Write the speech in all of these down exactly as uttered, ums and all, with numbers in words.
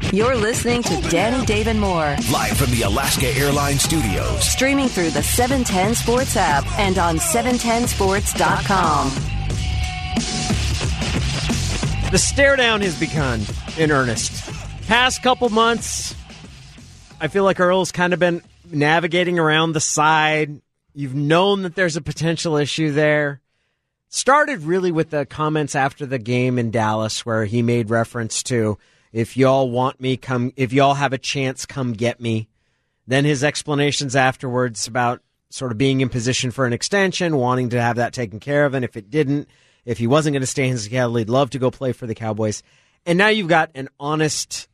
You're listening to Danny Dave and Moore. Live from the Alaska Airlines studios. Streaming through the seven ten Sports app and on seven ten sports dot com. The stare down has begun in earnest. Past couple months, I feel like Earl's kind of been navigating around the side. You've known that there's a potential issue there. Started really with the comments after the game in Dallas where he made reference to, if y'all want me, come. If y'all have a chance, come get me. Then his explanations afterwards about sort of being in position for an extension, wanting to have that taken care of, and if it didn't, if he wasn't going to stay in Seattle, he'd love to go play for the Cowboys. And now you've got an honest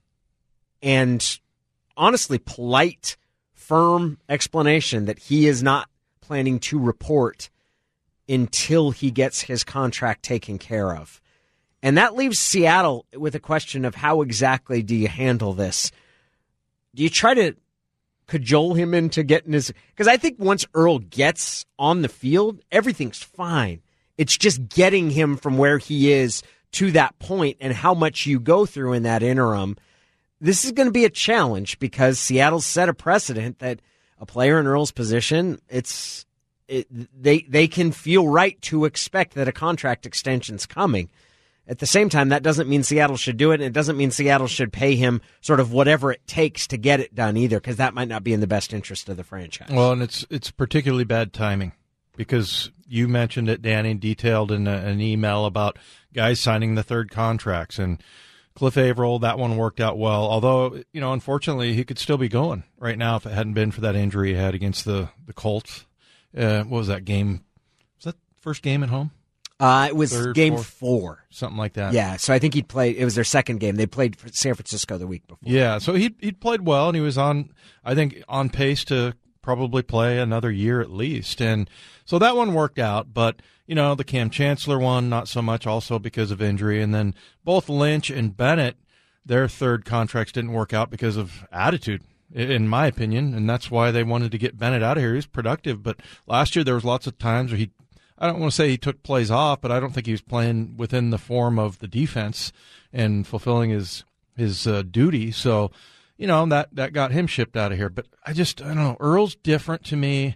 and honestly polite, firm explanation that he is not planning to report until he gets his contract taken care of. And that leaves Seattle with a question of how exactly do you handle this? Do you try to cajole him into getting his... Because I think once Earl gets on the field, everything's fine. It's just getting him from where he is to that point and how much you go through in that interim. This is going to be a challenge because Seattle's set a precedent that a player in Earl's position, it's it, they they can feel right to expect that a contract extension's coming. At the same time, that doesn't mean Seattle should do it, and it doesn't mean Seattle should pay him sort of whatever it takes to get it done either, because that might not be in the best interest of the franchise. Well, and it's it's particularly bad timing. Because you mentioned it, Danny, detailed in a, an email about guys signing the third contracts. And Cliff Averill, that one worked out well. Although, you know, unfortunately, he could still be going right now if it hadn't been for that injury he had against the, the Colts. Uh, what was that game? Was that first game at home? Uh, it was Third, game fourth, four. Something like that. Yeah, so I think he'd played, it was their second game. They played for San Francisco the week before. Yeah, so he he'd played well, and he was on, I think, on pace to probably play another year at least. And so that one worked out, but, you know, the Cam Chancellor one, not so much, also because of injury. And then both Lynch and Bennett, their third contracts didn't work out because of attitude, in my opinion, and that's why they wanted to get Bennett out of here. He was productive, but last year there was lots of times where he, I don't want to say he took plays off, but I don't think he was playing within the form of the defense and fulfilling his, his uh, duty. So, you know, that, that got him shipped out of here. But I just, I don't know, Earl's different to me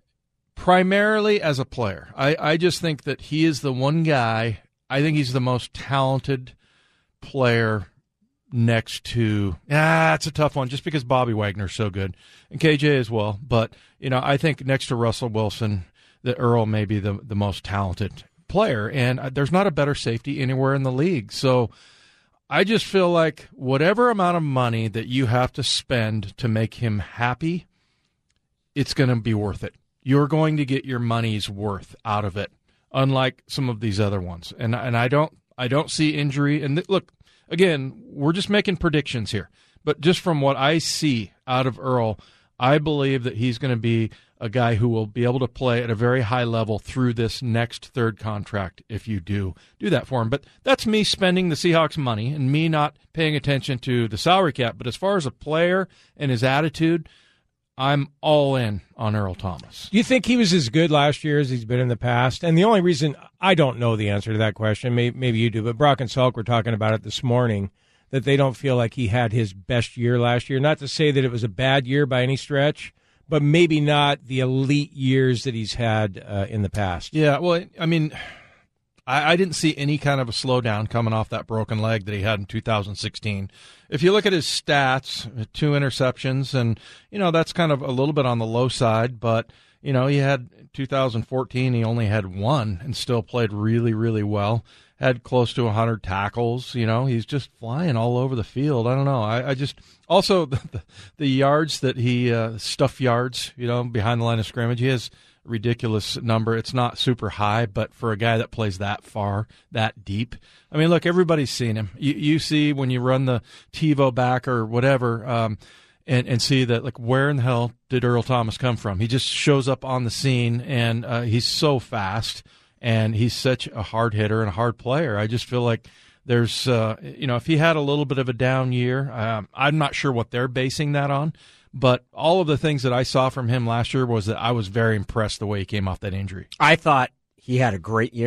primarily as a player. I, I just think that he is the one guy, I think he's the most talented player next to, ah, it's a tough one just because Bobby Wagner's so good and K J as well. But, you know, I think next to Russell Wilson, that Earl may be the, the most talented player. And there's not a better safety anywhere in the league. So I just feel like whatever amount of money that you have to spend to make him happy, it's going to be worth it. You're going to get your money's worth out of it, unlike some of these other ones. And and I don't I don't see injury. And th- look, again, we're just making predictions here. But just from what I see out of Earl, I believe that he's going to be a guy who will be able to play at a very high level through this next third contract if you do do that for him. But that's me spending the Seahawks' money and me not paying attention to the salary cap. But as far as a player and his attitude, I'm all in on Earl Thomas. Do you think he was as good last year as he's been in the past? And the only reason I don't know the answer to that question, maybe, maybe you do, but Brock and Salk were talking about it this morning, that they don't feel like he had his best year last year. Not to say that it was a bad year by any stretch, but maybe not the elite years that he's had uh, in the past. Yeah, well, I mean, I, I didn't see any kind of a slowdown coming off that broken leg that he had in two thousand sixteen. If you look at his stats, two interceptions, and, you know, that's kind of a little bit on the low side, but, you know, he had two thousand fourteen, he only had one and still played really, really well. Had close to one hundred tackles. You know, he's just flying all over the field. I don't know. I, I just also the, the, the yards that he uh, stuff yards, you know, behind the line of scrimmage. He has a ridiculous number. It's not super high, but for a guy that plays that far, that deep. I mean, look, everybody's seen him. You, you see when you run the TiVo back or whatever, um, and and see that, like, where in the hell did Earl Thomas come from? He just shows up on the scene, and uh, he's so fast. And he's such a hard hitter and a hard player. I just feel like there's, uh, you know, if he had a little bit of a down year, um, I'm not sure what they're basing that on. But all of the things that I saw from him last year was that I was very impressed the way he came off that injury. I thought he had a great year.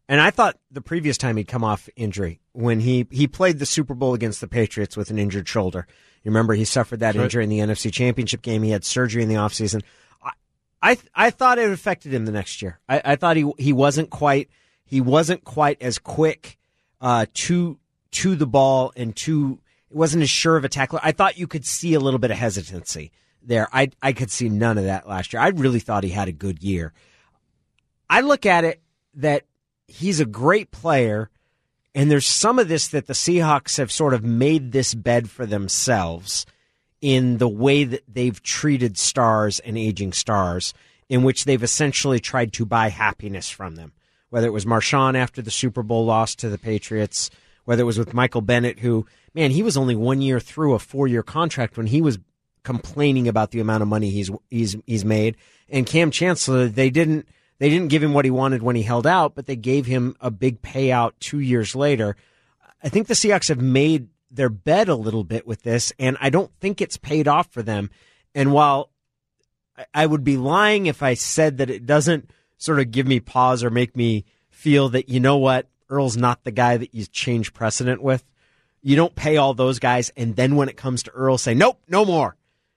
And I thought the previous time he'd come off injury, when he, he played the Super Bowl against the Patriots with an injured shoulder. You remember he suffered that That's injury right. in the N F C Championship game. He had surgery in the offseason. I, I I thought it affected him the next year. I, I thought he he wasn't quite he wasn't quite as quick uh, to to the ball and to it wasn't as sure of a tackler. I thought you could see a little bit of hesitancy there. I I could see none of that last year. I really thought he had a good year. I look at it that he's a great player, and there's some of this that the Seahawks have sort of made this bed for themselves in the way that they've treated stars and aging stars, in which they've essentially tried to buy happiness from them. Whether it was Marshawn after the Super Bowl loss to the Patriots, whether it was with Michael Bennett, who, man, he was only one year through a four-year contract when he was complaining about the amount of money he's he's he's made. And Cam Chancellor, they didn't they didn't give him what he wanted when he held out, but they gave him a big payout two years later. I think the Seahawks have made their bet a little bit with this, and I don't think it's paid off for them. And while I would be lying if I said that it doesn't sort of give me pause or make me feel that, you know what, Earl's not the guy that you change precedent with. You don't pay all those guys, and then when it comes to Earl, say, nope, no more.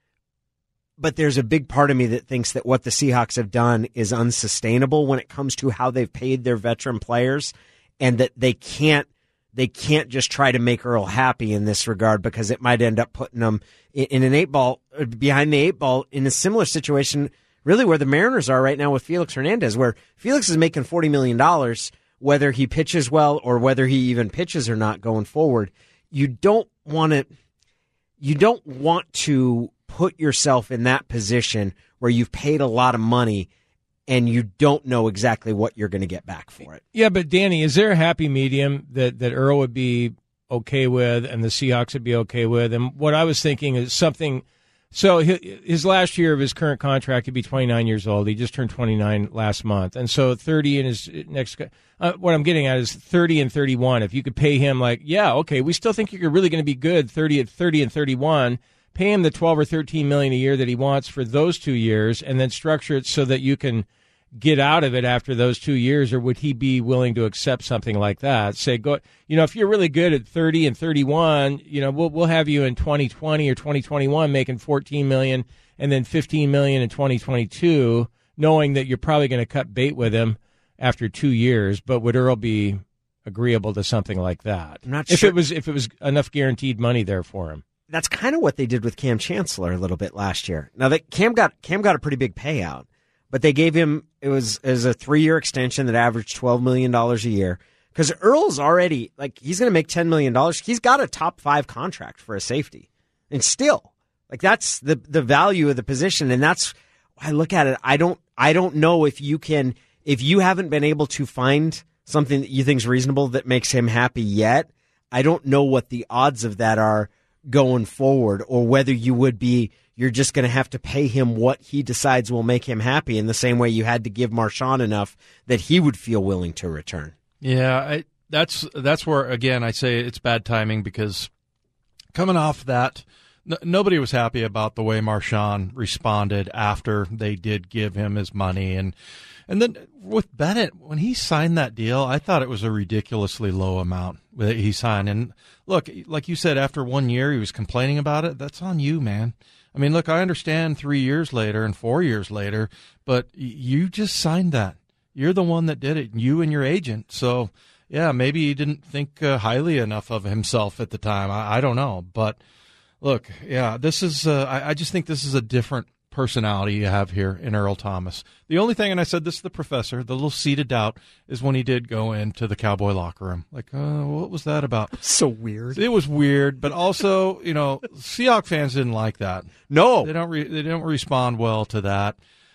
But there's a big part of me that thinks that what the Seahawks have done is unsustainable when it comes to how they've paid their veteran players, and that they can't they can't just try to make Earl happy in this regard, because it might end up putting them in, in an eight ball behind the eight ball in a similar situation, really where the Mariners are right now with Felix Hernandez, where Felix is making forty million dollars, whether he pitches well or whether he even pitches or not going forward. You don't want to you don't want to put yourself in that position where you've paid a lot of money and you don't know exactly what you're going to get back for it. Yeah, but Danny, is there a happy medium that, that Earl would be okay with and the Seahawks would be okay with? And what I was thinking is something. So his last year of his current contract, he'd be twenty-nine years old. He just turned twenty-nine last month. And so thirty in his next uh, – what I'm getting at is thirty and thirty-one. If you could pay him like, yeah, okay, we still think you're really going to be good thirty at thirty and thirty-one, pay him the twelve or thirteen million dollars a year that he wants for those two years and then structure it so that you can get out of it after those two years, or would he be willing to accept something like that? Say, go, you know, if you're really good at thirty and thirty-one, you know, we'll we'll have you in twenty twenty or twenty twenty-one making fourteen million dollars and then fifteen million dollars in twenty twenty-two, knowing that you're probably going to cut bait with him after two years. But would Earl be agreeable to something like that? I'm not if sure. it was if it was enough guaranteed money there for him. That's kind of what they did with Cam Chancellor a little bit last year. Now that Cam got Cam got a pretty big payout, but they gave him it was as a three year extension that averaged twelve million dollars a year. Because Earl's already like he's going to make ten million dollars. He's got a top five contract for a safety, and still like that's the the value of the position, and that's I look at it. I don't I don't know if you can if you haven't been able to find something that you think is reasonable that makes him happy yet. I don't know what the odds of that are going forward, or whether you would be, you're just going to have to pay him what he decides will make him happy in the same way you had to give Marshawn enough that he would feel willing to return. Yeah, I, that's that's where, again, I say it's bad timing, because coming off that, n- nobody was happy about the way Marshawn responded after they did give him his money. And and then with Bennett, when he signed that deal, I thought it was a ridiculously low amount that he signed. And look, like you said, after one year he was complaining about it. That's on you, man. I mean, look, I understand three years later and four years later, but you just signed that. You're the one that did it, you and your agent. So, yeah, maybe he didn't think uh, highly enough of himself at the time. I, I don't know. But, look, yeah, this is uh, – I, I just think this is a different personality you have here in Earl Thomas. The only thing, and I said this to the professor, the little seed of doubt is when he did go into the Cowboy locker room. Like, uh, what was that about? So weird. It was weird, but also, you know, Seahawks fans didn't like that. No. They don't re- they don't respond well to that.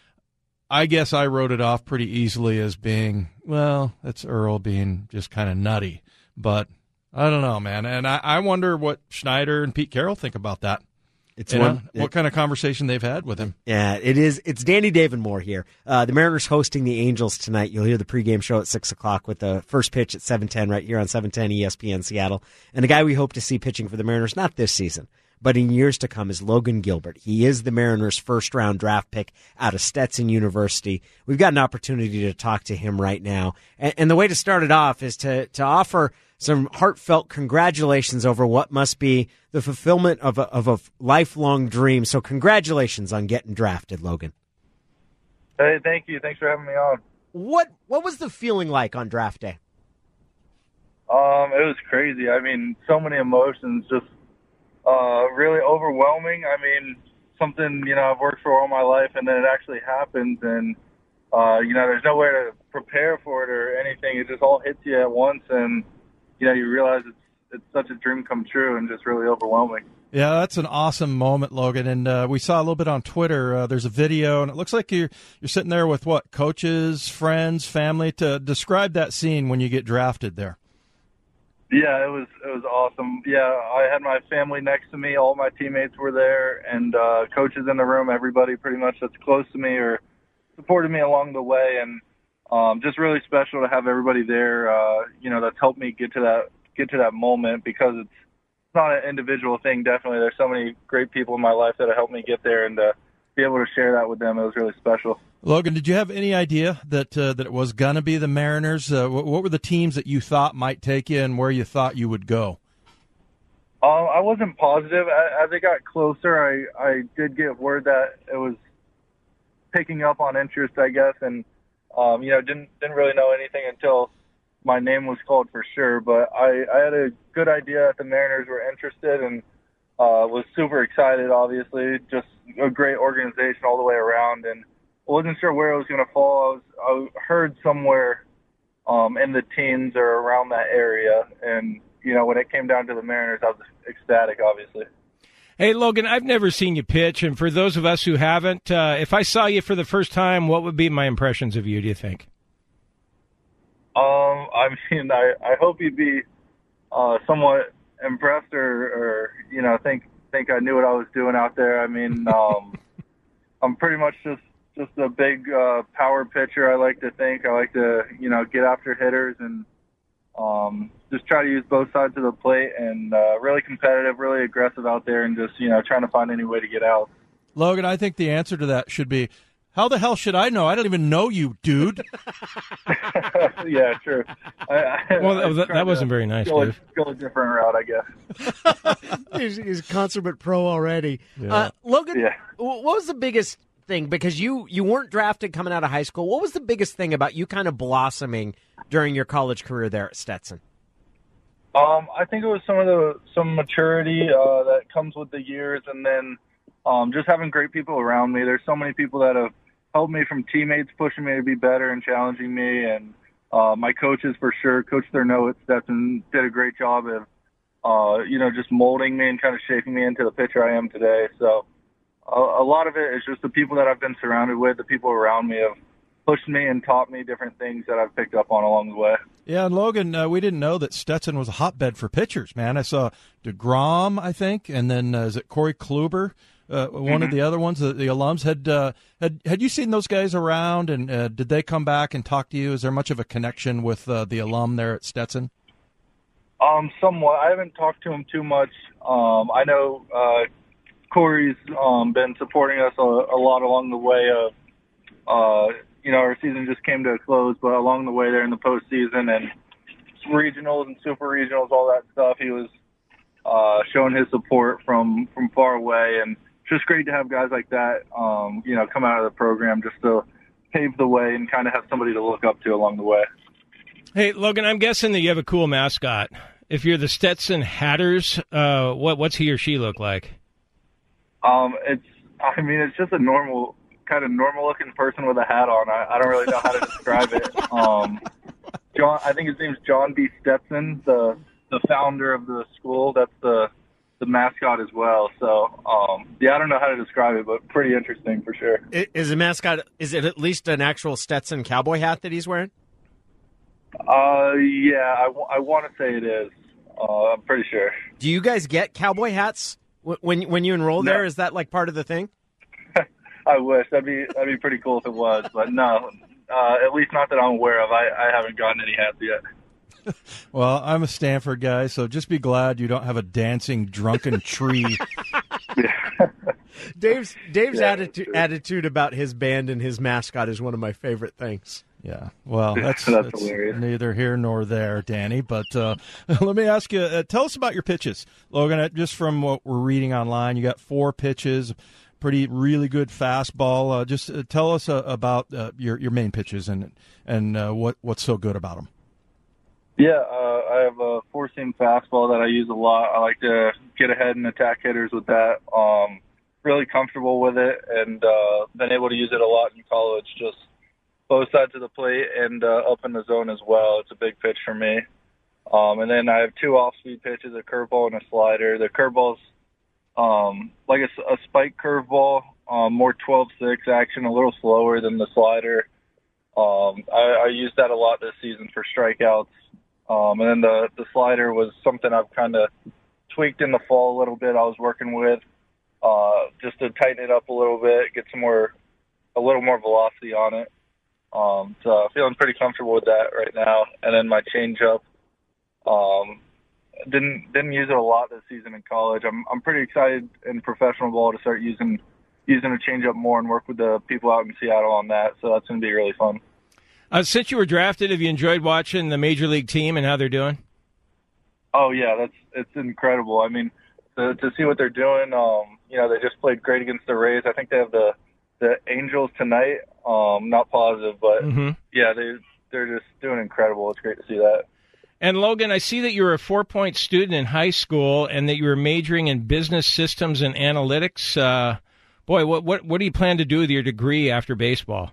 I guess I wrote it off pretty easily as being, well, that's Earl being just kind of nutty. But I don't know, man. And I, I wonder what Schneider and Pete Carroll think about that. It's You one. know, what kind of conversation they've had with him. Yeah, it is. It's Danny Davenmore here. Uh, the Mariners hosting the Angels tonight. You'll hear the pregame show at six o'clock with the first pitch at seven ten right here on seven ten E S P N Seattle. And a guy we hope to see pitching for the Mariners, not this season, but in years to come is Logan Gilbert. He is the Mariners' first-round draft pick out of Stetson University. We've got an opportunity to talk to him right now. And, and the way to start it off is to, to offer some heartfelt congratulations over what must be the fulfillment of a, of a lifelong dream. So congratulations on getting drafted, Logan. Hey, thank you. Thanks for having me on. What what was the feeling like on draft day? Um, it was crazy. I mean, so many emotions, just uh, really overwhelming. I mean, something, you know, I've worked for all my life, and then it actually happens, and, uh, you know, there's no way to prepare for it or anything. It just all hits you at once, and, you know, you realize it's it's such a dream come true and just really overwhelming. Yeah, that's an awesome moment, Logan. And uh, we saw a little bit on Twitter. Uh, there's a video, and it looks like you're you're sitting there with what, coaches, friends, family. To describe that scene when you get drafted there. Yeah, it was it was awesome. Yeah, I had my family next to me. All my teammates were there, and uh, coaches in the room. Everybody pretty much that's close to me or supported me along the way, and um, just really special to have everybody there. Uh, you know, that's helped me get to that get to that moment, because it's not an individual thing. Definitely, there's so many great people in my life that have helped me get there, and uh, be able to share that with them, it was really special. Logan, did you have any idea that uh, that it was going to be the Mariners? Uh, what, what were the teams that you thought might take you, and where you thought you would go? Um, I wasn't positive. As it got closer, I, I did get word that it was picking up on interest, I guess, and um, you know, didn't didn't really know anything until my name was called for sure. But I, I had a good idea that the Mariners were interested, and uh, was super excited. Obviously, just a great organization all the way around, and I wasn't sure where it was going to fall. I, was, I heard somewhere um, in the teens or around that area, and you know, when it came down to the Mariners, I was ecstatic, obviously. Hey, Logan, I've never seen you pitch, and for those of us who haven't, uh, if I saw you for the first time, what would be my impressions of you, do you think? Um, I mean, I, I hope you'd be uh, somewhat impressed or, or, you know, think think I knew what I was doing out there. I mean, um, I'm pretty much just, just a big uh, power pitcher, I like to think. I like to, you know, get after hitters and um, just try to use both sides of the plate, and uh, really competitive, really aggressive out there, and just, you know, trying to find any way to get out. Logan, I think the answer to that should be, how the hell should I know? I don't even know you, dude. Yeah, true. I, I, well, I that, that wasn't very nice, go Dave. A, go a different route, I guess. he's, he's a consummate pro already. Yeah. Uh, Logan, Yeah. what was the biggest thing? Because you, you weren't drafted coming out of high school. What was the biggest thing about you kind of blossoming during your college career there at Stetson? Um, I think it was some of the some maturity uh, that comes with the years, and then um, just having great people around me. There's so many people that have helped me, from teammates pushing me to be better and challenging me, and uh, my coaches for sure. Coach Thurneau at Stetson did a great job of, uh, you know, just molding me and kind of shaping me into the pitcher I am today. So a, a lot of it is just the people that I've been surrounded with, the people around me have pushed me and taught me different things that I've picked up on along the way. Yeah, and Logan, uh, we didn't know that Stetson was a hotbed for pitchers, man. I saw DeGrom, I think, and then uh, is it Corey Kluber? Uh, one mm-hmm. of the other ones, the, the alums. Had uh, had had you seen those guys around, and uh, did they come back and talk to you? Is there much of a connection with uh, the alum there at Stetson? Um, somewhat. I haven't talked to him too much. Um, I know uh, Corey's um, been supporting us a, a lot along the way of, uh, you know, our season just came to a close, but along the way there in the postseason and regionals and super regionals, all that stuff, he was uh, showing his support from, from far away, and it's just great to have guys like that, um, you know, come out of the program just to pave the way and kind of have somebody to look up to along the way. Hey, Logan, I'm guessing that you have a cool mascot. If you're the Stetson Hatters, uh, what what's he or she look like? Um, it's, I mean, it's just a normal, kind of normal-looking person with a hat on. I, I don't really know how to describe it. Um, John, I think his name's John B. Stetson, the the founder of the school. That's the the mascot as well. So, um, yeah, I don't know how to describe it, but pretty interesting for sure. Is the mascot, is it at least an actual Stetson cowboy hat that he's wearing? Uh, yeah, I, w- I want to say it is. Uh, I'm pretty sure. Do you guys get cowboy hats when when you enroll No. there? Is that like part of the thing? I wish. That'd be that'd be pretty cool if it was, but no. Uh, at least not that I'm aware of. I, I haven't gotten any hats yet. Well, I'm a Stanford guy, so just be glad you don't have a dancing drunken tree Dave's Dave's Yeah, attitude attitude about his band and his mascot is one of my favorite things. Yeah, well, that's, That's that's hilarious. neither here nor there, Danny. But uh, let me ask you, uh, tell us about your pitches, Logan. Uh, just from what we're reading online, you got four pitches, pretty really good fastball. Uh, just uh, tell us uh, about uh, your your main pitches and and uh, what what's so good about them. Yeah, uh, I have a four-seam fastball that I use a lot. I like to get ahead and attack hitters with that. Um, really comfortable with it, and uh, been able to use it a lot in college. Just both sides of the plate and uh, up in the zone as well. It's a big pitch for me. Um, and then I have two off-speed pitches, a curveball and a slider. The curveball's um, like a, a spike curveball, um, more twelve six action, a little slower than the slider. Um, I, I used that a lot this season for strikeouts. Um, and then the, the slider was something I've kind of tweaked in the fall a little bit. I was working with uh, just to tighten it up a little bit, get some more, a little more velocity on it. Um, so feeling pretty comfortable with that right now. And then my changeup, um, didn't didn't use it a lot this season in college. I'm I'm pretty excited in professional ball to start using using a changeup more and work with the people out in Seattle on that. So that's going to be really fun. Uh, since you were drafted, have you enjoyed watching the Major League team and how they're doing? Oh yeah, that's it's incredible. I mean, to, to see what they're doing. Um, you know, they just played great against the Rays. I think they have the the Angels tonight. Um, not positive, but Mm-hmm. yeah, they they're just doing incredible. It's great to see that. And Logan, I see that you were a four-point student in high school and that you were majoring in business systems and analytics. Uh, boy, what what what do you plan to do with your degree after baseball?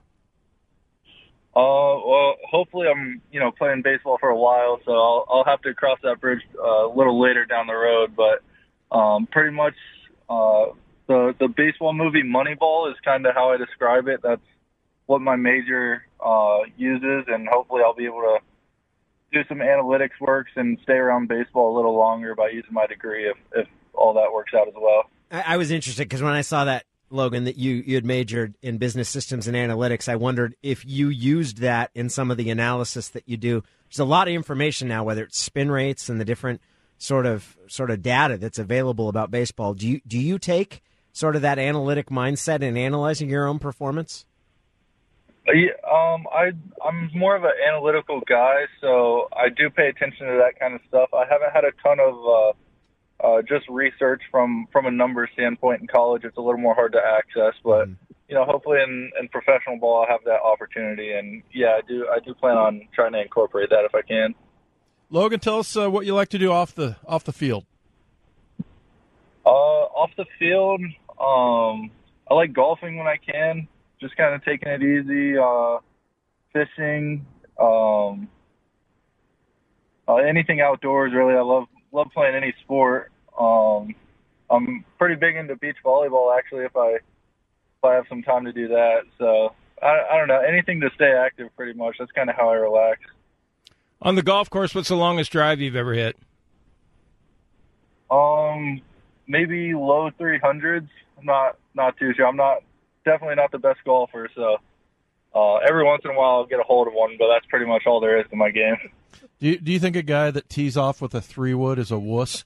Uh, well, hopefully I'm, you know, playing baseball for a while, so I'll, I'll have to cross that bridge uh, a little later down the road. But um, pretty much uh, the the baseball movie Moneyball is kind of how I describe it. That's what my major uh, uses, and hopefully I'll be able to do some analytics works and stay around baseball a little longer by using my degree if, if all that works out as well. I, I was interested because when I saw that, Logan, that you, you had majored in business systems and analytics, I wondered if you used that in some of the analysis that you do. There's a lot of information now, whether it's spin rates and the different sort of sort of data that's available about baseball. Do you do you take sort of that analytic mindset in analyzing your own performance? Yeah, um, I I'm more of an analytical guy, so I do pay attention to that kind of stuff. I haven't had a ton of uh, Uh, just research from, from a number standpoint in college. It's a little more hard to access, but you know, hopefully in, in professional ball, I'll have that opportunity. And yeah, I do I do plan on trying to incorporate that if I can. Logan, tell us uh, what you like to do off the off the field. Uh, off the field, um, I like golfing when I can. Just kind of taking it easy. Uh, fishing, um, uh, anything outdoors. Really, I love love playing any sport. Um, I'm pretty big into beach volleyball, actually, if I if I have some time to do that. So, I, I don't know, anything to stay active pretty much. That's kind of how I relax. On the golf course, what's the longest drive you've ever hit? Um, maybe low three hundreds. I'm not, not too sure. I'm not, definitely not the best golfer, so uh, every once in a while I'll get a hold of one, but that's pretty much all there is to my game. Do you, do you think a guy that tees off with a three wood is a wuss?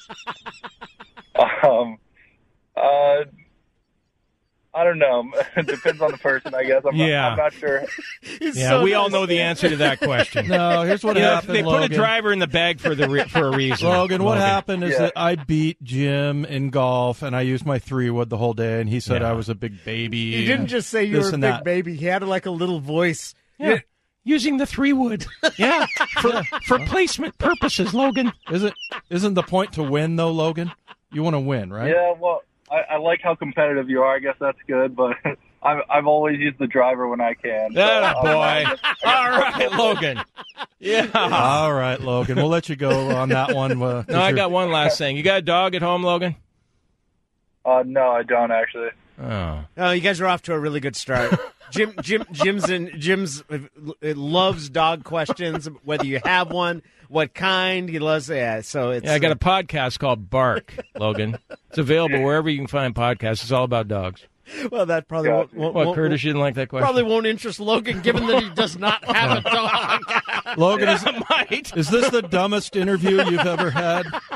um, uh, I don't know. It depends on the person, I guess. I'm, Yeah. not, I'm not sure. Yeah, so we all nice. know the answer to that question. No, here's what You know, happened, they put Logan. a driver in the bag for the re- for a reason. Logan, what Logan. happened is Yeah. that I beat Jim in golf, and I used my three wood the whole day, and he said Yeah. I was a big baby. He didn't and just say you this were a and big that. baby. He had like a little voice. Yeah. Using the three wood. Yeah, for for placement purposes, Logan. Isn't isn't the point to win though, Logan? You want to win, right? Yeah, well, I, I like how competitive you are. I guess that's good, but I've, I've always used the driver when I can. So That I'm- boy. I guess- I guess All that's right, good. Logan. Yeah. All right, Logan. We'll let you go on that one. Uh, 'cause No, I you're- got one last thing. You got a dog at home, Logan? Uh, no, I don't actually. Oh. Oh, you guys are off to a really good start. Jim, Jim, Jim's in, Jim's uh, loves dog questions. Whether you have one, what kind he loves. Yeah, so it's. Yeah, I got a podcast called Bark, Logan. It's available wherever you can find podcasts. It's all about dogs. Well, that probably Yeah. won't, won't, What, won't- Curtis, you didn't like that question? probably won't interest Logan, given that he does not have a dog. Logan, is, might. is this the dumbest interview you've ever had?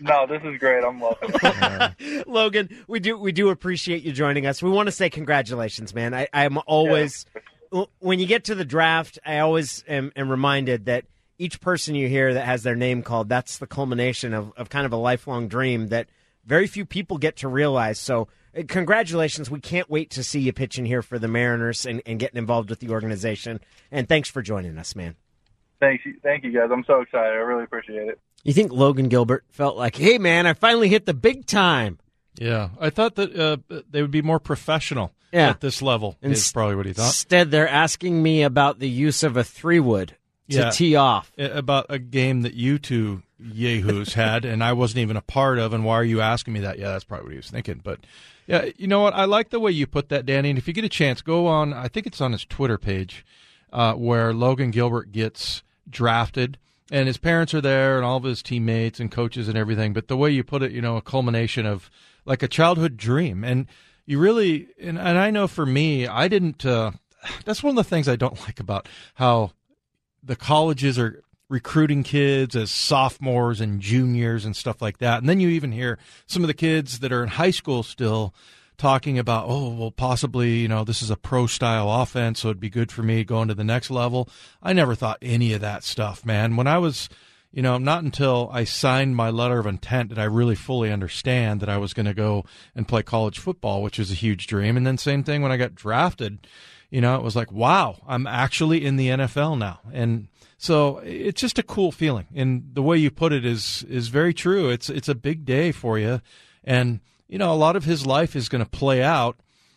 No, this is great. I'm loving it. Logan, we do we do appreciate you joining us. We want to say congratulations, man. I, I'm always, yeah. when you get to the draft, I always am, am reminded that each person you hear that has their name called, that's the culmination of, of kind of a lifelong dream that very few people get to realize. So congratulations. We can't wait to see you pitching here for the Mariners and, and getting involved with the organization. And thanks for joining us, man. Thank you, thank you guys. I'm so excited. I really appreciate it. You think Logan Gilbert felt like, hey, man, I finally hit the big time? Yeah, I thought that uh, they would be more professional yeah. at this level, and is probably what he thought. Instead, they're asking me about the use of a three-wood to yeah. tee off. About a game that you two yahoos had, and I wasn't even a part of, and why are you asking me that? Yeah, that's probably what he was thinking. But, yeah, you know what? I like the way you put that, Danny, and if you get a chance, go on, I think it's on his Twitter page, uh, where Logan Gilbert gets drafted, and his parents are there and all of his teammates and coaches and everything. But the way you put it, you know, a culmination of like a childhood dream. And you really, and, and I know for me, I didn't, uh, that's one of the things I don't like about how the colleges are recruiting kids as sophomores and juniors and stuff like that. And then you even hear some of the kids that are in high school still talking about, oh, well, possibly, you know, this is a pro-style offense, so it'd be good for me going to the next level. I never thought any of that stuff, man. When I was, you know, not until I signed my letter of intent did I really fully understand that I was going to go and play college football, which was a huge dream. And then same thing when I got drafted, you know, it was like, wow, I'm actually in the N F L now. And so it's just a cool feeling. And the way you put it is is very true. It's it's a big day for you. And you know, a lot of his life is going to play out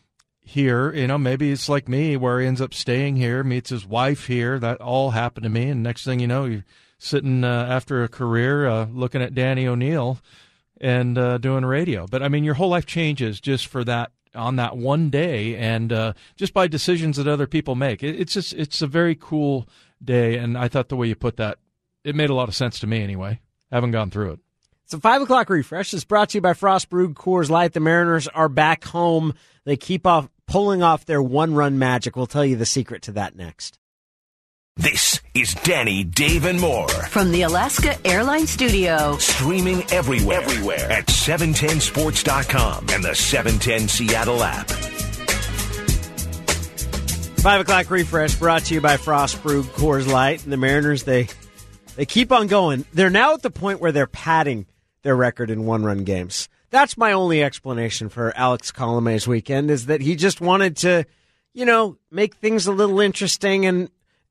here. You know, maybe it's like me where he ends up staying here, meets his wife here. That all happened to me. And next thing you know, you're sitting uh, after a career uh, looking at Danny O'Neill and uh, doing radio. But, I mean, your whole life changes just for that on that one day and uh, just by decisions that other people make. It, it's just it's a very cool day. And I thought the way you put that, it made a lot of sense to me anyway. Haven't gone through it. So five o'clock refresh is brought to you by Frost Brewed Coors Light. The Mariners are back home. They keep off pulling off their one-run magic. We'll tell you the secret to that next. This is Danny, Dave, and more. From the Alaska Airlines Studio. Streaming everywhere, everywhere at seven ten sports dot com and the seven ten Seattle app. Five o'clock refresh brought to you by Frost Brewed Coors Light. And the Mariners, they they keep on going. They're now at the point where they're padding their record in one-run games. That's my only explanation for Alex Colome's weekend, is that he just wanted to, you know, make things a little interesting and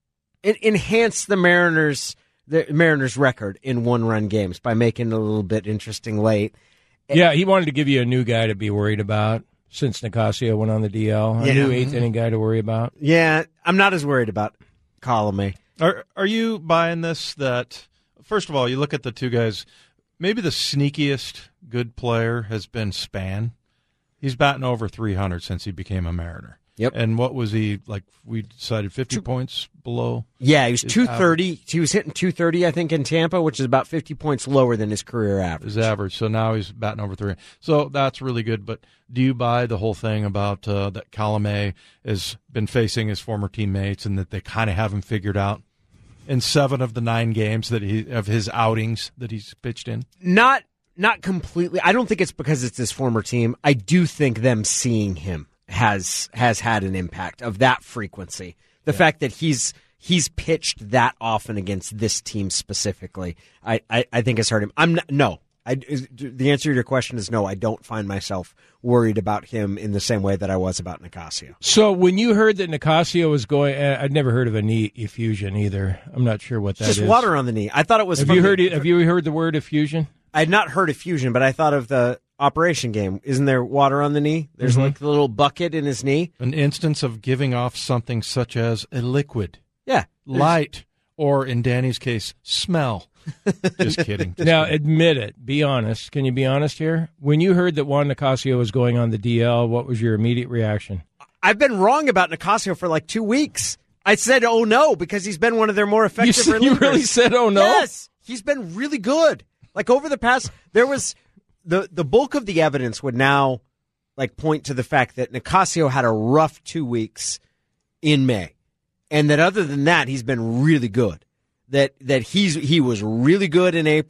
enhance the Mariners the Mariners record in one-run games by making it a little bit interesting late. Yeah, he wanted to give you a new guy to be worried about since Nicasio went on the D L. A yeah. new eighth-inning guy to worry about. Yeah, I'm not as worried about Colome. Are Are you buying this that, first of all, you look at the two guys, maybe the sneakiest good player has been Span. He's batting over three hundred since he became a Mariner. Yep. And what was he, like, we decided fifty two, points below? Yeah, he was two thirty. Average. He was hitting two thirty, I think, in Tampa, which is about fifty points lower than his career average. His average. So now he's batting over three. So that's really good. But do you buy the whole thing about uh, that Colome has been facing his former teammates and that they kind of have him figured out in seven of the nine games that he of his outings that he's pitched in? Not not completely. I don't think it's because it's his former team. I do think them seeing him has has had an impact of that frequency. The yeah. fact that he's he's pitched that often against this team specifically, I, I, I think has hurt him. I'm not, no. I, the answer to your question is no. I don't find myself worried about him in the same way that I was about Nicasio. So when you heard that Nicasio was going, I'd never heard of a knee effusion either. I'm not sure what that Just is. Just water on the knee. I thought it was. Have you heard? The, have you heard the word effusion? I had not heard effusion, but I thought of the Operation game. Isn't there water on the knee? There's mm-hmm. like a little bucket in his knee. An instance of giving off something such as a liquid. Yeah. Light, or in Danny's case, smell. Just kidding. Just now, kidding. admit it. Be honest. Can you be honest here? When you heard that Juan Nicasio was going on the D L, what was your immediate reaction? I've been wrong about Nicasio for like two weeks. I said, oh, no, because he's been one of their more effective you, relievers. You really said, oh, no? Yes. He's been really good. Like, over the past, there was... The the bulk of the evidence would now like point to the fact that Nicasio had a rough two weeks in May, and that other than that, he's been really good. That that he's he was really good in April,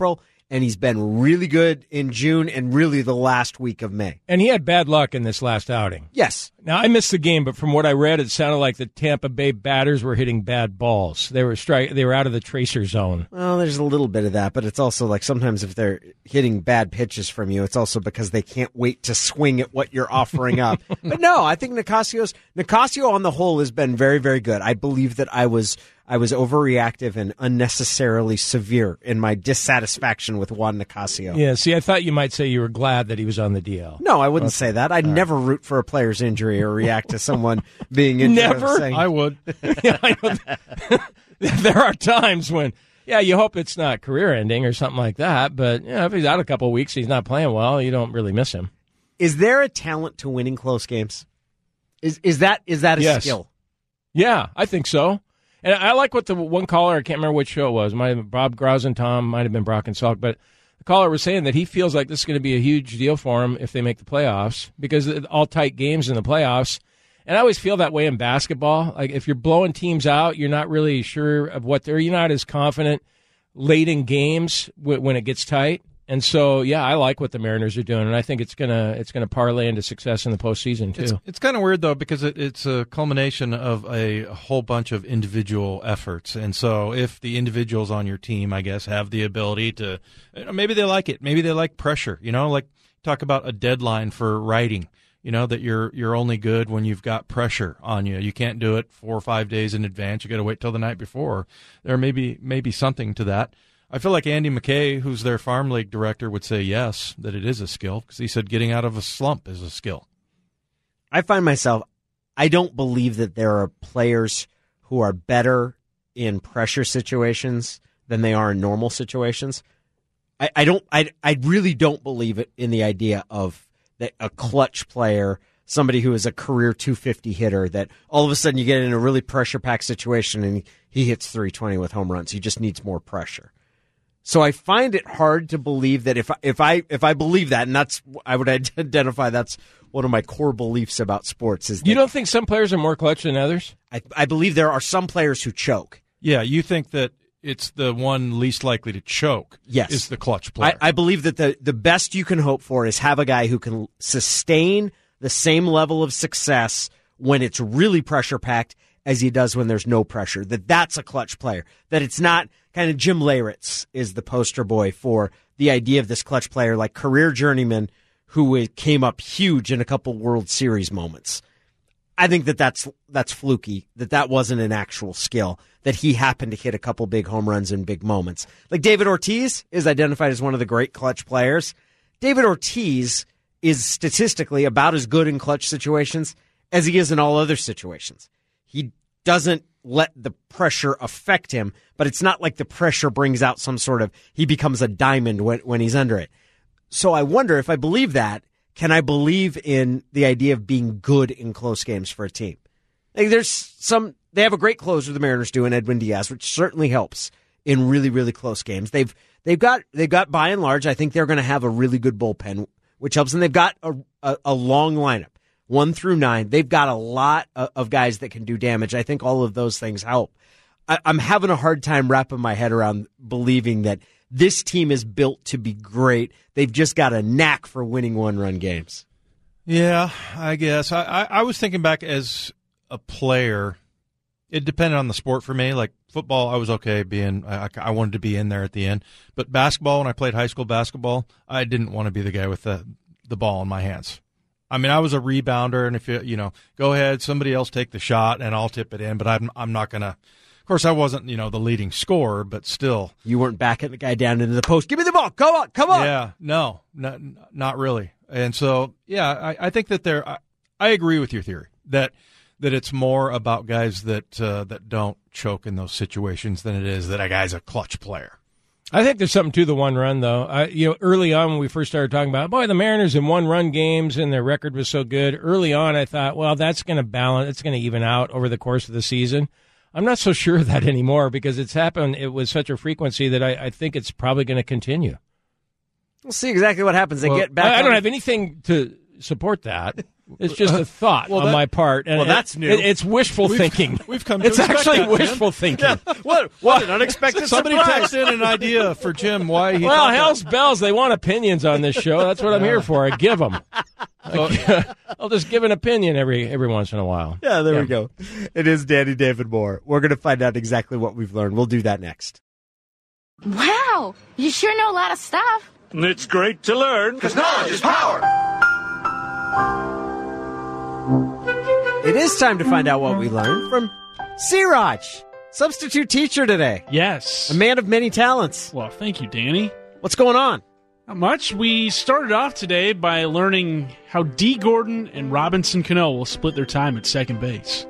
and he's been really good in June and really the last week of May. And he had bad luck in this last outing. Yes. Now, I missed the game, but from what I read, it sounded like the Tampa Bay batters were hitting bad balls. They were stri- They were out of the tracer zone. Well, there's a little bit of that, but it's also like sometimes if they're hitting bad pitches from you, it's also because they can't wait to swing at what you're offering up. But no, I think Nicasio's Nicasio on the whole has been very, very good. I believe that I was I was overreactive and unnecessarily severe in my dissatisfaction with Juan Nicasio. Yeah, see, I thought you might say you were glad that he was on the D L. No, I wouldn't okay. say that. I'd All never right. root for a player's injury or react to someone being injured. Never? Saying, I would. Yeah, I know. There are times when, yeah, you hope it's not career-ending or something like that, but you know, if he's out a couple of weeks, he's not playing well, you don't really miss him. Is there a talent to winning close games? Is is that is that a yes. skill? Yeah, I think so. And I like what the one caller, I can't remember which show it was, might have been Bob Grouse and Tom, might have been Brock and Salk, but the caller was saying that he feels like this is going to be a huge deal for him if they make the playoffs because all tight games in the playoffs. And I always feel that way in basketball. Like if you're blowing teams out, you're not really sure of what they're, you're not as confident late in games when it gets tight. And so, yeah, I like what the Mariners are doing, and I think it's gonna it's gonna parlay into success in the postseason too. It's, it's kind of weird though because it, it's a culmination of a whole bunch of individual efforts, and so if the individuals on your team, I guess, have the ability to, you know, maybe they like it, maybe they like pressure. You know, like talk about a deadline for writing. You know that you're you're only good when you've got pressure on you. You can't do it four or five days in advance. You got to wait till the night before. There may be maybe something to that. I feel like Andy McKay, who's their farm league director, would say yes, that it is a skill, because he said getting out of a slump is a skill. I find myself, I don't believe that there are players who are better in pressure situations than they are in normal situations. I, I don't, I, I really don't believe it in the idea of that a clutch player, somebody who is a career two fifty hitter, that all of a sudden you get in a really pressure-packed situation and he hits three twenty with home runs. He just needs more pressure. So I find it hard to believe that if if I if I believe that, and that's I would identify that's one of my core beliefs about sports is that you don't think some players are more clutch than others? I, I believe there are some players who choke. Yeah, you think that it's the one least likely to choke. Yes, is the clutch player. I, I believe that the the best you can hope for is have a guy who can sustain the same level of success when it's really pressure packed as he does when there's no pressure. That that's a clutch player. That it's not. Kind of Jim Leyritz is the poster boy for the idea of this clutch player, like career journeyman who came up huge in a couple World Series moments. I think that that's that's fluky, that that wasn't an actual skill, that he happened to hit a couple big home runs in big moments. Like David Ortiz is identified as one of the great clutch players. David Ortiz is statistically about as good in clutch situations as he is in all other situations. He doesn't let the pressure affect him, but it's not like the pressure brings out some sort of, he becomes a diamond when, when he's under it. So I wonder if I believe that, can I believe in the idea of being good in close games for a team? Like there's some, they have a great closer, the Mariners do, in Edwin Diaz, which certainly helps in really, really close games. They've, they've got, they've got by and large, I think they're going to have a really good bullpen, which helps, and they've got a, a, a long lineup. One through nine, they've got a lot of guys that can do damage. I think all of those things help. I, I'm having a hard time wrapping my head around believing that this team is built to be great. They've just got a knack for winning one-run games. Yeah, I guess. I, I, I was thinking back as a player. It depended on the sport for me. Like football, I was okay being, I, I wanted to be in there at the end. But basketball, when I played high school basketball, I didn't want to be the guy with the, the ball in my hands. I mean, I was a rebounder, and if you, you know, go ahead, somebody else take the shot, and I'll tip it in, but I'm, I'm not going to. Of course, I wasn't, you know, the leading scorer, but still. You weren't backing the guy down into the post. Give me the ball. Come on. Come on. Yeah. No, not, not really. And so, yeah, I, I think that there, I, I agree with your theory that, that it's more about guys that, uh, that don't choke in those situations than it is that a guy's a clutch player. I think there's something to the one run, though. I, you know, early on when we first started talking about, boy, the Mariners in one run games and their record was so good. Early on, I thought, well, that's going to balance, it's going to even out over the course of the season. I'm not so sure of that anymore because it's happened. It was such a frequency that I, I think it's probably going to continue. We'll see exactly what happens. They well, get back. I, I don't on. have anything to support that. It's just a thought Well, on that- my part. And well, it- that's new. it- it's wishful thinking. we've come to It's expect actually that, Jim. wishful thinking. What? What an unexpected Somebody surprise. texted in an idea for Jim why he Well, thought that- hell's bells. They want opinions on this show. That's what I'm here for. I give them. I'll just give an opinion every every once in a while. Yeah, there Yeah. we go. It is Danny David Moore. We're going to find out exactly what we've learned. We'll do that next. Wow, you sure know a lot of stuff. It's great to learn. Because knowledge is power. It is time to find out what we learned from Siraj, substitute teacher today. Yes. A man of many talents. Well, thank you, Danny. What's going on? Not much. We started off today by learning how D. Gordon and Robinson Cano will split their time at second base.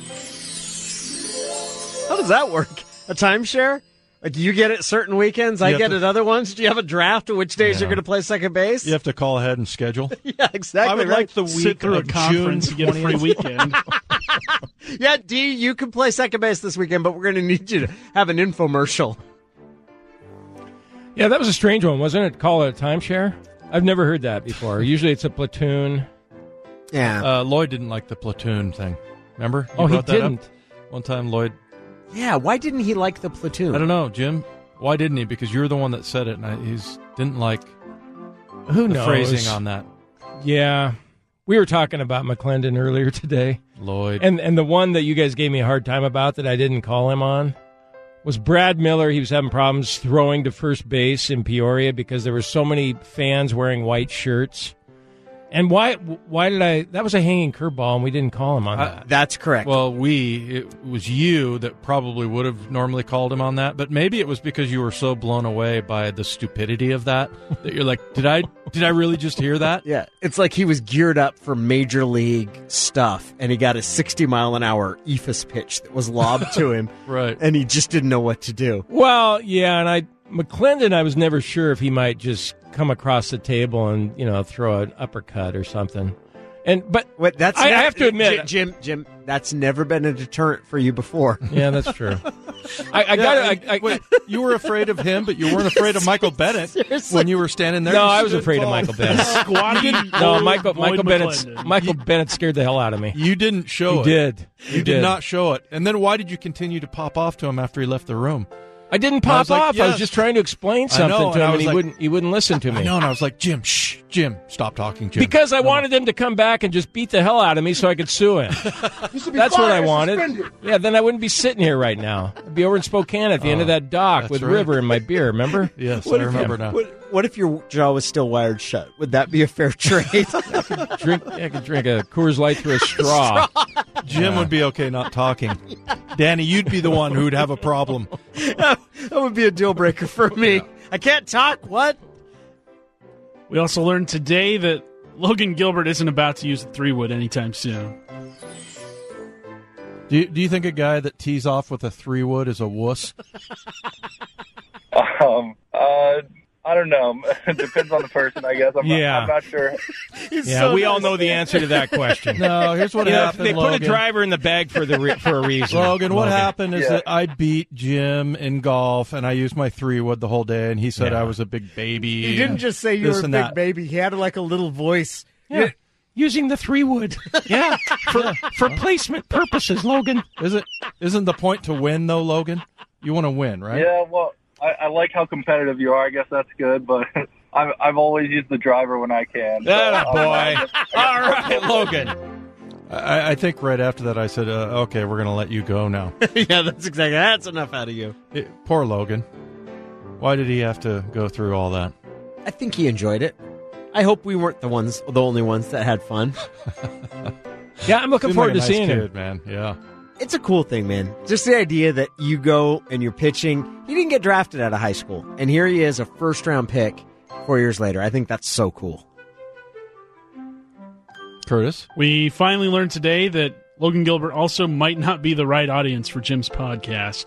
How does that work? A timeshare? Like you get it certain weekends, I You have get to- it other ones. Do you have a draft of which days Yeah. you're going to play second base? You have to call ahead and schedule. Yeah, exactly. I would right. like the week Sit through a of conference June and get a free twentieth. weekend. Yeah, D, you can play second base this weekend, but we're going to need you to have an infomercial. Yeah, that was a strange one, wasn't it? Call it a timeshare? I've never heard that before. Usually it's a platoon. Yeah. Uh, Lloyd didn't like the platoon thing. Remember? You Oh, he brought that didn't. Up? One time, Lloyd. yeah, why didn't he like the platoon? I don't know, Jim. Why didn't he? Because you're the one that said it, and I, he's didn't like Who the knows? phrasing on that. Yeah. We were talking about McClendon earlier today. Lloyd. And and the one that you guys gave me a hard time about that I didn't call him on was Brad Miller. He was having problems throwing to first base in Peoria because there were so many fans wearing white shirts. And why why did I – that was a hanging curveball, and we didn't call him on I- that. That's correct. Well, we, it was you that probably would have normally called him on that, but maybe it was because you were so blown away by the stupidity of that that you're like, did I did I really just hear that? yeah, it's like he was geared up for major league stuff, and he got a sixty mile an hour E F A S pitch that was lobbed to him, Right. and he just didn't know what to do. Well, yeah, and I McClendon, I was never sure if he might just come across the table and, you know, throw an uppercut or something. And but Wait, that's I- I not- have to admit- Jim, Jim, Jim, that's never been a deterrent for you before. yeah, that's true. I, I Yeah, got and- I, I, wait, you were afraid of him, but you weren't afraid of Michael Bennett Seriously? when you were standing there. No, You I was stood afraid of tall. Michael Bennett. Squatty No, Boyd- Michael Boyd Michael Bennett McClendon. Michael Bennett scared the hell out of me. You didn't show He it. did. You He did not show it. And then why did you continue to pop off to him after he left the room? I didn't And I pop was like, off. I was yes. just trying to explain I know, something and to I him, was and he like- wouldn't. He wouldn't listen to me. I know, and I was like, Jim, shh, Jim, stop talking, Jim. Because I No. wanted him to come back and just beat the hell out of me so I could sue him. That's what I wanted. Yeah, then I wouldn't be sitting here right now. I'd be over in Spokane at the end of that dock that's with right. River and my beer, remember? Yes, What I if you- remember now. What, what if your jaw was still wired shut? Would that be a fair trade? Drink, I could drink a Coors Light through a straw. Jim would be okay not talking. Danny, you'd be the one who'd have a problem. That would be a deal breaker for me. I can't talk. What? We also learned today that Logan Gilbert isn't about to use the three wood anytime soon. Do you, do you think a guy that tees off with a three wood is a wuss? Um, uh, I don't know. It depends on the person, I guess. I'm, Yeah. not, I'm not sure. Yeah, we all know the answer to that question. No, here's what You know, happened. they put Logan. a driver in the bag for the re- for a reason. Logan, what happened is Yeah. that I beat Jim in golf, and I used my three wood the whole day, and he said Yeah. I was a big baby. He didn't just say you this were a and big that. baby. He had like a little voice. Yeah. Using the three wood. Yeah. For, for placement purposes, Logan. Is it? Isn't the point to win though, Logan? You want to win, right? Yeah, well, I, I like how competitive you are. I guess that's good, but I've, I've always used the driver when I can. So, That a um, boy. All right, Logan. I, I think right after that I said, uh, "Okay, we're going to let you go now." Yeah, that's exactly. That's enough out of you. It- poor Logan. Why did he have to go through all that? I think he enjoyed it. I hope we weren't the ones, the only ones that had fun. Yeah, I'm looking Seemed forward like a to nice seeing kid, him. man. Yeah. It's a cool thing, man. Just the idea that you go and you're pitching. He didn't get drafted out of high school, and here he is, a first round pick four years later. I think that's so cool. Curtis? We finally learned today that Logan Gilbert also might not be the right audience for Jim's podcast.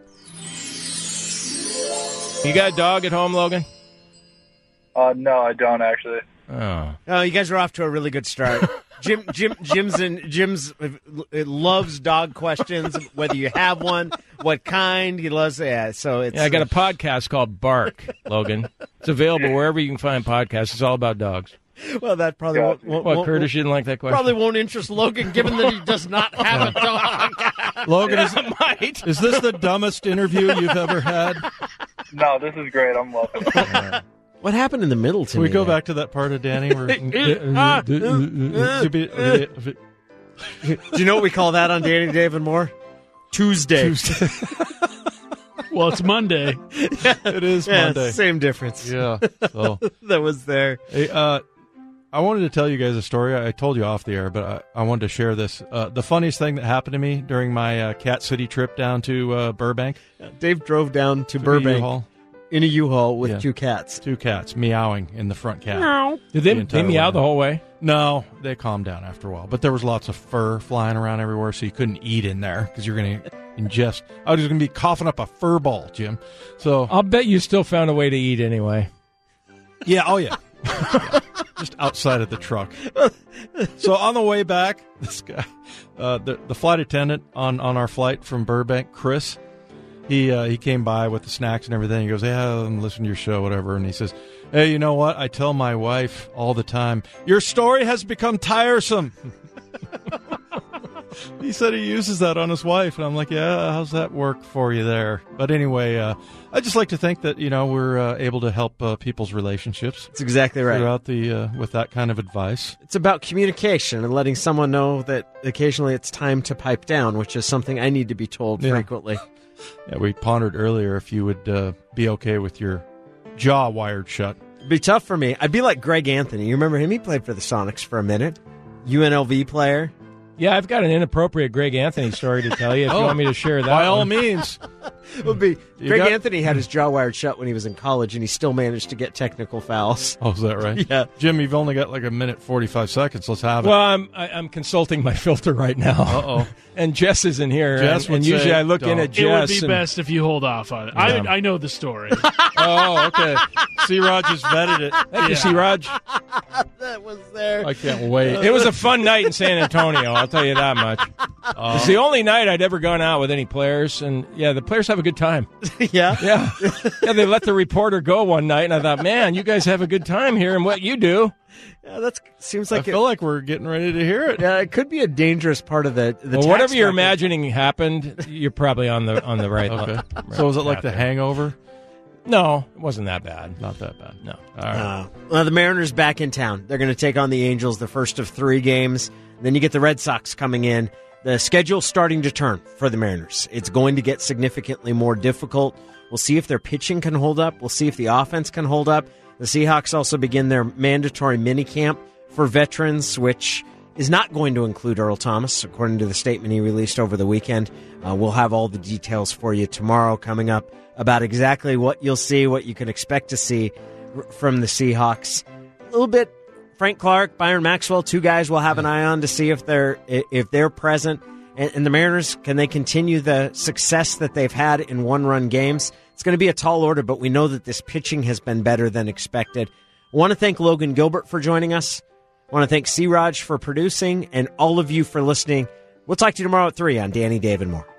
You got a dog at home, Logan? Uh, no, I don't actually. Oh. Oh, you guys are off to a really good start. Jim, Jim, Jim's and Jim's uh, loves dog questions. Whether you have one, what kind he loves. Yeah, so it's. Yeah, I got a podcast called Bark, Logan. It's available wherever you can find podcasts. It's all about dogs. Well, that probably Yeah. won't, won't, What, won't, Curtis, you didn't like that question? probably won't interest Logan, given that he does not have a dog. Logan, is, might. is this the dumbest interview you've ever had? No, this is great. I'm loving it. What happened in the middle to Can we me go there? back to that part of Danny where Ah, Do Do you know what we call that on Danny Dave and More? Tuesday. Tuesday. Well, it's Monday. It is Yeah, Monday. same difference. Yeah. So, That was there. hey, uh, I wanted to tell you guys a story. I told you off the air, but I, I wanted to share this. Uh, the funniest thing that happened to me during my uh, Cat City trip down to uh, Burbank. Dave drove down to To the Burbank U-Haul. in a U-Haul with Yeah. two cats. Two cats meowing in the front cab. Did they, the entire they meow way. the whole way? No, they calmed down after a while. But there was lots of fur flying around everywhere, so you couldn't eat in there because you're going to ingest. I was going to be coughing up a fur ball, Jim. So, I'll bet you still found a way to eat anyway. yeah, oh yeah. Yeah, just outside of the truck. So on the way back, this guy, uh, the, the flight attendant on, on our flight from Burbank, Chris, he uh, he came by with the snacks and everything. He goes, yeah, I'm listening to your show, whatever. And he says, hey, you know what? I tell my wife all the time, your story has become tiresome. He said he uses that on his wife. And I'm like, yeah, how's that work for you there? But anyway, uh, I just like to think that, you know, we're uh, able to help uh, people's relationships. That's exactly right. Throughout the uh, with that kind of advice. It's about communication and letting someone know that occasionally it's time to pipe down, which is something I need to be told Yeah. frequently. Yeah, we pondered earlier if you would uh, be okay with your jaw wired shut. It'd be tough for me. I'd be like Greg Anthony. You remember him? He played for the Sonics for a minute. U N L V player. Yeah, I've got an inappropriate Greg Anthony story to tell you if you want me to share that. By all one. means. It would be You Greg got- Anthony had his jaw wired shut when he was in college, and he still managed to get technical fouls. Oh, is that right? Yeah. Jim, you've only got like a minute forty-five seconds. Let's have it. Well, I'm I, I'm consulting my filter right now. Uh-oh. And Jess isn't here. Jess and, would and usually say I look in don't. at It Jess. would be and- best if you hold off on it. Yeah. I I know the story. Oh, okay. C. Rod just vetted it. Thank you, Yeah. C. Raj. That was there. I can't wait. It was a fun night in San Antonio, I'll tell you that much. It's the only night I'd ever gone out with any players, and yeah, the players have a good time. yeah. Yeah. Yeah, they let the reporter go one night, and I thought, man, you guys have a good time here and what you do. Yeah, that seems I like feel it, like we're getting ready to hear it. yeah, it could be a dangerous part of the the Well, tax whatever you're bracket. imagining happened, you're probably on the on the right. Okay. right So is it like path The there. Hangover? No, it wasn't that bad. Not that bad. No. All right. Uh, well, the Mariners back in town. They're going to take on the Angels, the first of three games. Then you get the Red Sox coming in. The schedule's starting to turn for the Mariners. It's going to get significantly more difficult. We'll see if their pitching can hold up. We'll see if the offense can hold up. The Seahawks also begin their mandatory minicamp for veterans, which is not going to include Earl Thomas, according to the statement he released over the weekend. Uh, we'll have all the details for you tomorrow coming up about exactly what you'll see, what you can expect to see r- from the Seahawks. A little bit, Frank Clark, Byron Maxwell, two guys we'll have an eye on to see if they're if they're present. And, and the Mariners, can they continue the success that they've had in one-run games? It's going to be a tall order, but we know that this pitching has been better than expected. I want to thank Logan Gilbert for joining us. I want to thank C. Raj for producing, and all of you for listening. We'll talk to you tomorrow at three on Danny, Dave, and More.